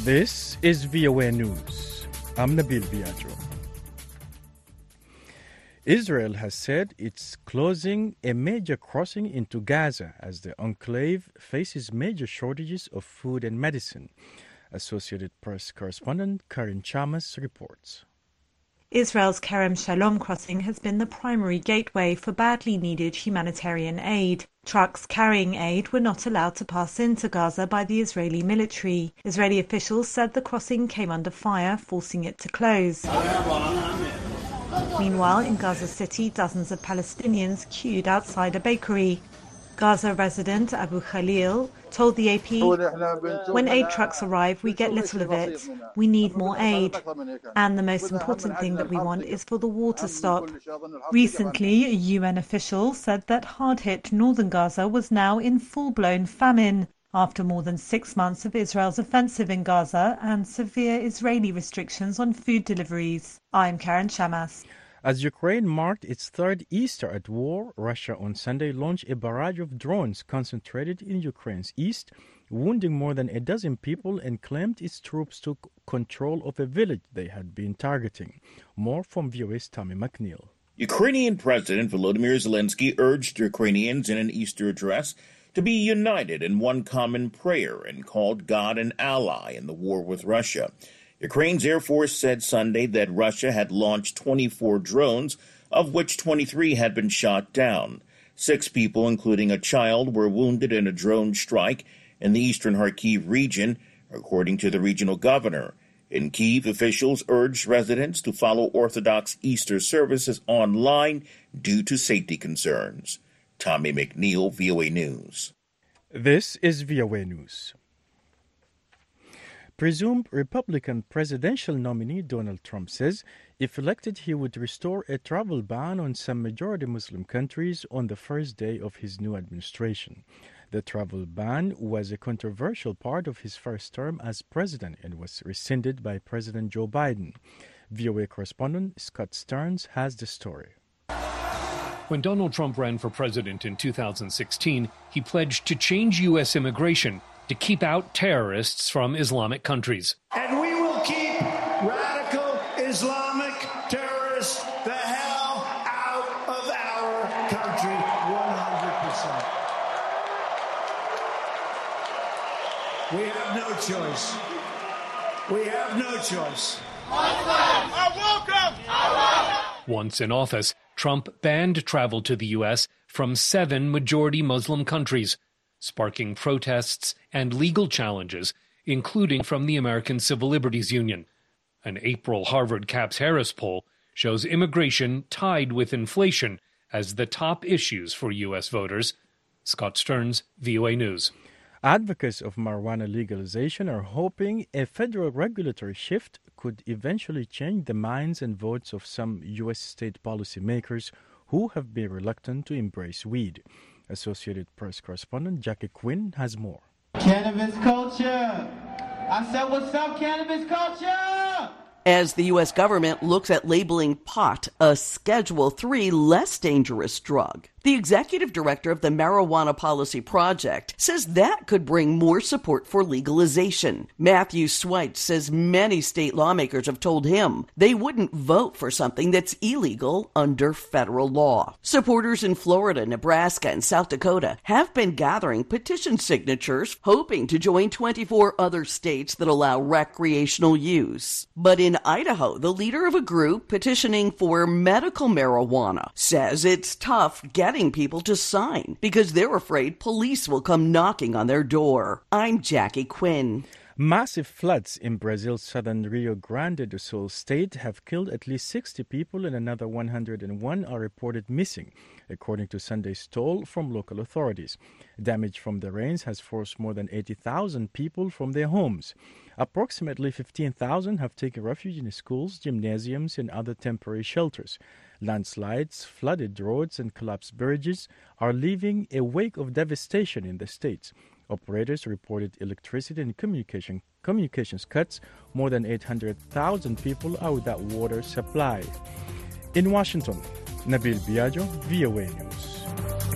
This is VOA News. I'm Nabil Biagio. Israel has said it's closing a major crossing into Gaza as the enclave faces major shortages of food and medicine. Associated Press correspondent Karin Chamas reports. Israel's Kerem Shalom crossing has been the primary gateway for badly needed humanitarian aid. Trucks carrying aid were not allowed to pass into Gaza by the Israeli military. Israeli officials said the crossing came under fire, forcing it to close. Meanwhile, in Gaza City, dozens of Palestinians queued outside a bakery. Gaza resident Abu Khalil told the AP, "When aid trucks arrive, we get little of it. We need more aid. And the most important thing that we want is for the war to stop." Recently, a UN official said that hard-hit northern Gaza was now in full-blown famine after more than 6 months of Israel's offensive in Gaza and severe Israeli restrictions on food deliveries. I'm Karin Chamas. As Ukraine marked its third Easter at war, Russia on Sunday launched a barrage of drones concentrated in Ukraine's east, wounding more than a dozen people, and claimed its troops took control of a village they had been targeting. More from VOA's Tommy McNeil. Ukrainian President Volodymyr Zelensky urged Ukrainians in an Easter address to be united in one common prayer and called God an ally in the war with Russia. Ukraine's Air Force said Sunday that Russia had launched 24 drones, of which 23 had been shot down. 6 people, including a child, were wounded in a drone strike in the eastern Kharkiv region, according to the regional governor. In Kyiv, officials urged residents to follow Orthodox Easter services online due to safety concerns. Tommy McNeil, VOA News. This is VOA News. Presumed Republican presidential nominee Donald Trump says if elected he would restore a travel ban on some majority Muslim countries on the first day of his new administration. The travel ban was a controversial part of his first term as president and was rescinded by President Joe Biden. VOA correspondent Scott Stearns has the story. When Donald Trump ran for president in 2016, he pledged to change U.S. immigration to keep out terrorists from Islamic countries. And we will keep radical Islamic terrorists the hell out of our country 100%. We have no choice. We have no choice. Once in office, Trump banned travel to the U.S. from 7 majority Muslim countries, sparking protests and legal challenges, including from the American Civil Liberties Union. An April Harvard Capps Harris poll shows immigration tied with inflation as the top issues for U.S. voters. Scott Stearns, VOA News. Advocates of marijuana legalization are hoping a federal regulatory shift could eventually change the minds and votes of some U.S. state policymakers who have been reluctant to embrace weed. Associated Press correspondent Jackie Quinn has more. Cannabis culture! I said, what's up, cannabis culture? As the U.S. government looks at labeling pot a Schedule III less dangerous drug, the executive director of the Marijuana Policy Project says that could bring more support for legalization. Matthew Sweitz says many state lawmakers have told him they wouldn't vote for something that's illegal under federal law. Supporters in Florida, Nebraska, and South Dakota have been gathering petition signatures, hoping to join 24 other states that allow recreational use. But in Idaho, the leader of a group petitioning for medical marijuana says it's tough getting people to sign because they're afraid police will come knocking on their door. I'm Jackie Quinn. Massive floods in Brazil's southern Rio Grande do Sul state have killed at least 60 people and another 101 are reported missing, according to Sunday's toll from local authorities. Damage from the rains has forced more than 80,000 people from their homes. Approximately 15,000 have taken refuge in schools, gymnasiums, and other temporary shelters. Landslides, flooded roads, and collapsed bridges are leaving a wake of devastation in the states. Operators reported electricity and communications cuts. More than 800,000 people are without water supply. In Washington, Nabil Biagio, VOA News.